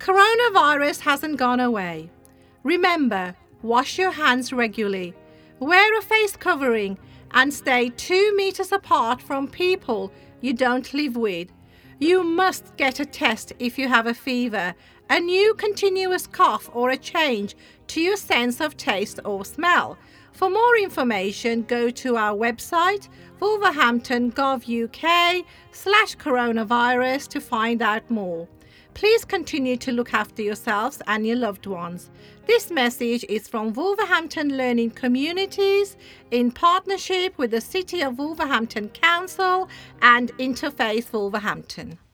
Coronavirus hasn't gone away. Remember, wash your hands regularly, wear a face covering, and stay 2 meters apart from people you don't live with. You must get a test if you have a fever, a new continuous cough, or a change to your sense of taste or smell. For more information, go to our website wolverhampton.gov.uk/coronavirus to find out more. Please continue to look after yourselves and your loved ones. This message is from Wolverhampton Learning Communities in partnership with the City of Wolverhampton Council and Interfaith Wolverhampton.